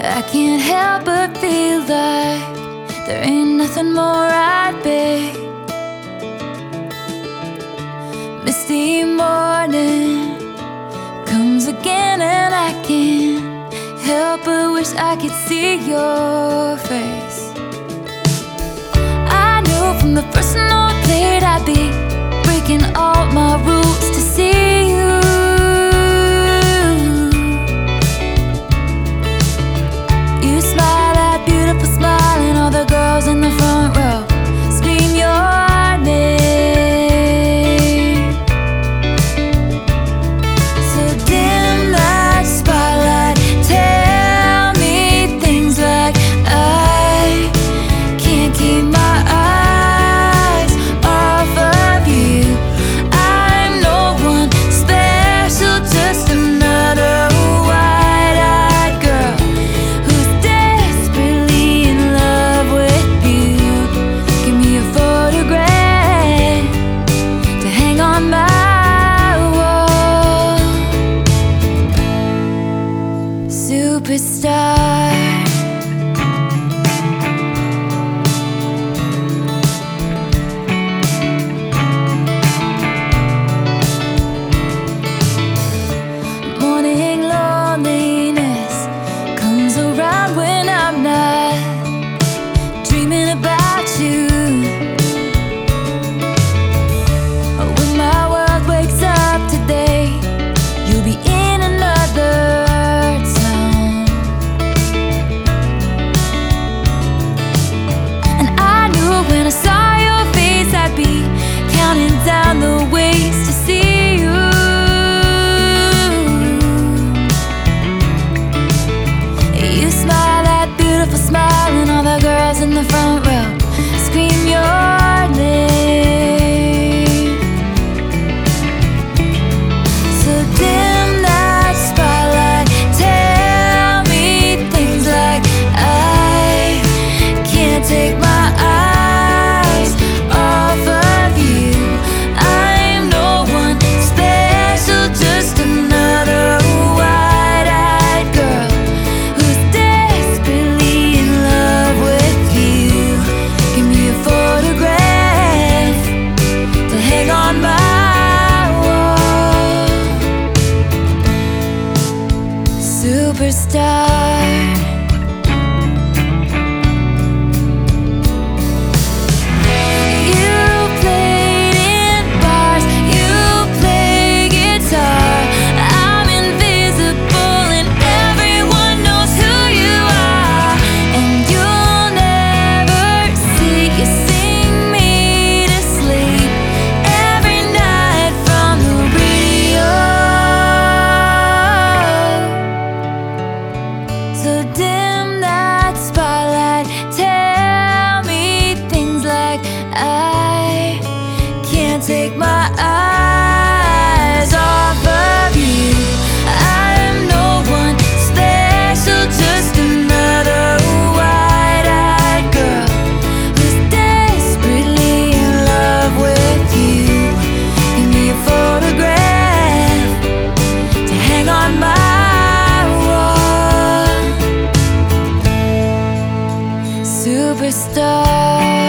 I can't help but feel like there ain't nothing more I'd beg. Misty morning comes again, and I can't help but wish I could see your face. I knew from the first note played I'd be breaking all my rules to see you. You smile that beautiful smile, and all the girls in the front row scream your name. So dim that spotlight, tell me things like I can't keep my eyes off of you. I'm no one special, just another wide-eyed girl who's desperately in love with you. Give me a photograph to hang on my wall. Superstar. Morning loneliness comes around when I'm not dreaming about you. When my world wakes up today, you'll be in another town. And I knew when I saw your face I'd be counting down the ways to see you. You smile that beautiful smile, and all the girls in the front row scream your name. So dim that spotlight, tell me things like I can't take my eyes off of you. I'm no one special, just another wide-eyed girl who's desperately in love with you. Give me a photograph to hang on my wall. Superstar. You played in bars, you play guitar. I'm invisible and everyone knows who you are. And you'll never see, you sing me to sleep every night from the radio. So dim that spotlight, tell me things like I can't take my eyes off of you. I'm no one special, just another wide-eyed girl who's desperately in love with you. Give me a photograph to hang on my wall. Superstar.